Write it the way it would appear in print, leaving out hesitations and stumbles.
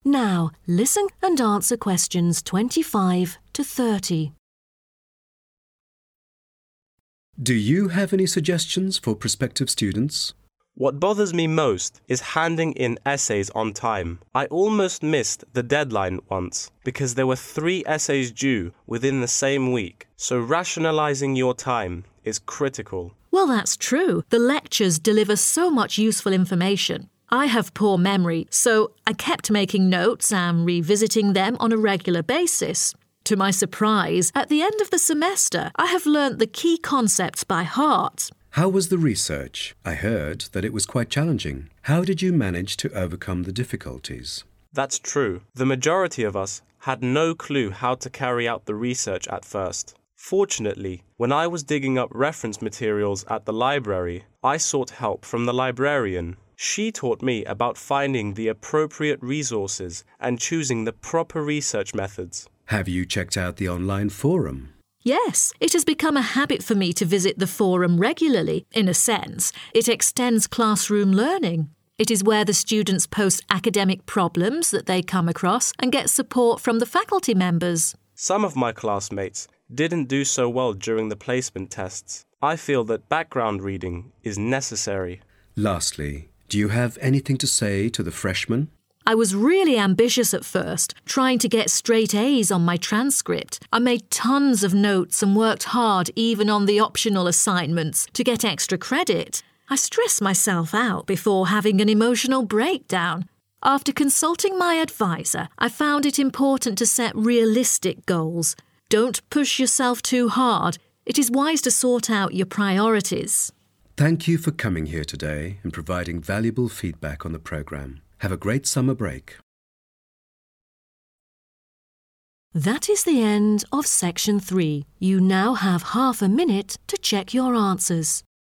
Now, listen and answer questions 25 to 30. Do you have any suggestions for prospective students? What bothers me most is handing in essays on time. I almost missed the deadline once because there were 3 essays due within the same week. So rationalizing your time is critical. Well, that's true. The lectures deliver so much useful information. I have poor memory, so I kept making notes and revisiting them on a regular basis. To my surprise, at the end of the semester, I have learnt the key concepts by heart. How was the research? I heard that it was quite challenging. How did you manage to overcome the difficulties? That's true. The majority of us had no clue how to carry out the research at first. Fortunately, when I was digging up reference materials at the library, I sought help from the librarian. She taught me about finding the appropriate resources and choosing the proper research methods. Have you checked out the online forum? Yes, it has become a habit for me to visit the forum regularly. In a sense, it extends classroom learning. It is where the students post academic problems that they come across and get support from the faculty members. Some of my classmates didn't do so well during the placement tests. I feel that background reading is necessary. Lastly, do you have anything to say to the freshmen? I was really ambitious at first, trying to get straight A's on my transcript. I made tons of notes and worked hard even on the optional assignments to get extra credit. I stressed myself out before having an emotional breakdown. After consulting my advisor, I found it important to set realistic goals. Don't push yourself too hard. It is wise to sort out your priorities. Thank you for coming here today and providing valuable feedback on the programme. Have a great summer break. That is the end of section 3. You now have half a minute to check your answers.